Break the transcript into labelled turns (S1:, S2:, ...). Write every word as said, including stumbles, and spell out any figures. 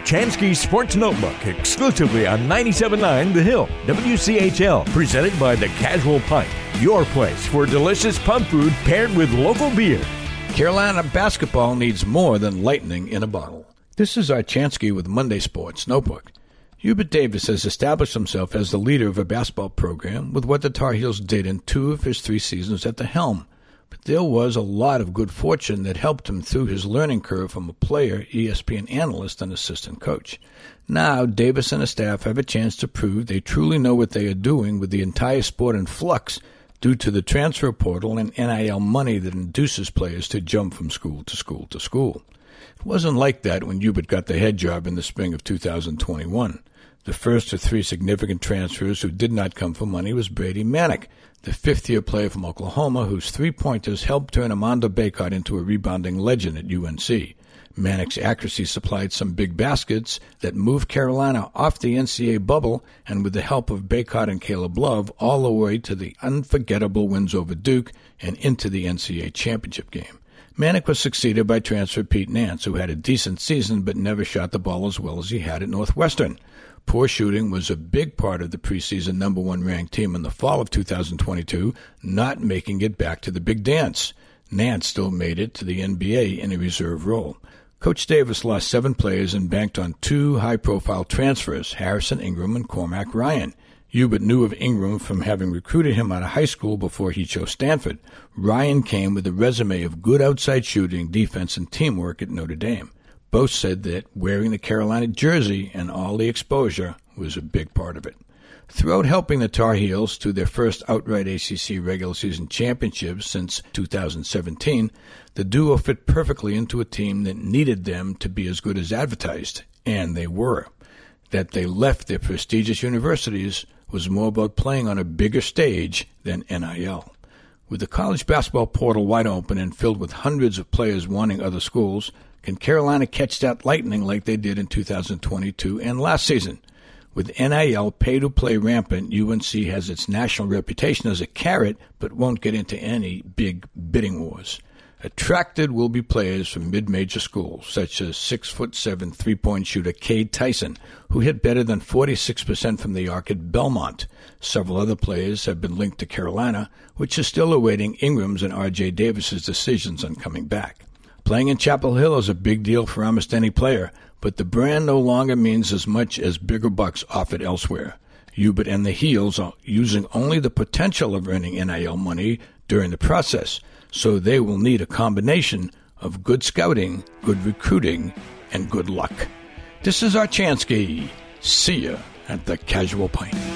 S1: Chansky Sports Notebook, exclusively on ninety-seven point nine The Hill, W C H L, presented by The Casual Pint, your place for delicious pub food paired with local beer.
S2: Carolina basketball needs more than lightning in a bottle. This is our Chansky with Monday Sports Notebook. Hubert Davis has established himself as the leader of a basketball program with what the Tar Heels did in two of his three seasons at the helm. But there was a lot of good fortune that helped him through his learning curve from a player, E S P N analyst, and assistant coach. Now, Davis and his staff have a chance to prove they truly know what they are doing with the entire sport in flux due to the transfer portal and N I L money that induces players to jump from school to school to school. It wasn't like that when Hubert got the head job in the spring of two thousand twenty-one. The first of three significant transfers who did not come for money was Brady Manek, the fifth-year player from Oklahoma whose three-pointers helped turn Armando Bacot into a rebounding legend at U N C. Manek's accuracy supplied some big baskets that moved Carolina off the N C double A bubble and with the help of Bacot and Caleb Love all the way to the unforgettable wins over Duke and into the N C double A championship game. Manek was succeeded by transfer Pete Nance, who had a decent season but never shot the ball as well as he had at Northwestern. Poor shooting was a big part of the preseason number one ranked team in the fall of two thousand twenty-two, not making it back to the big dance. Nance still made it to the N B A in a reserve role. Coach Davis lost seven players and banked on two high-profile transfers, Harrison Ingram and Cormac Ryan. Hubert knew of Ingram from having recruited him out of high school before he chose Stanford. Ryan came with a resume of good outside shooting, defense, and teamwork at Notre Dame. Both said that wearing the Carolina jersey and all the exposure was a big part of it. Throughout helping the Tar Heels to their first outright A C C regular season championship since two thousand seventeen, the duo fit perfectly into a team that needed them to be as good as advertised, and they were. That they left their prestigious universities was more about playing on a bigger stage than N I L. With the college basketball portal wide open and filled with hundreds of players wanting other schools, can Carolina catch that lightning like they did in two thousand twenty-two and last season? With N I L pay-to-play rampant, U N C has its national reputation as a carrot, but won't get into any big bidding wars. Attracted will be players from mid-major schools, such as six foot seven three-point shooter Cade Tyson, who hit better than forty-six percent from the arc at Belmont. Several other players have been linked to Carolina, which is still awaiting Ingram's and R J Davis's decisions on coming back. Playing in Chapel Hill is a big deal for almost any player, but the brand no longer means as much as bigger bucks offered elsewhere. Hubert and the Heels are using only the potential of earning N I L money during the process, so they will need a combination of good scouting, good recruiting, and good luck. This is our Chansky. See ya at the Casual Pint.